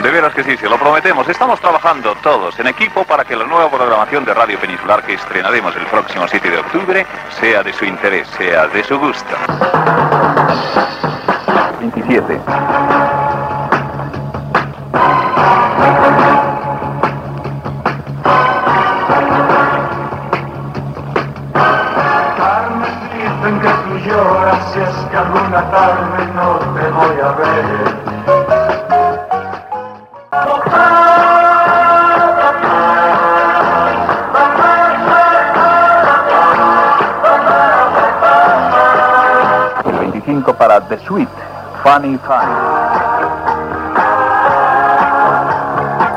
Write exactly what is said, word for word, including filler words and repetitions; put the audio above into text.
De veras que sí, se lo prometemos. Estamos trabajando todos en equipo para que la nueva programación de Radio Peninsular que estrenaremos el próximo siete de octubre sea de su interés, sea de su gusto. veintisiete. Dicen que tú lloras si es que alguna tarde no te voy a ver. El veinticinco para The Sweet, Funny Funny.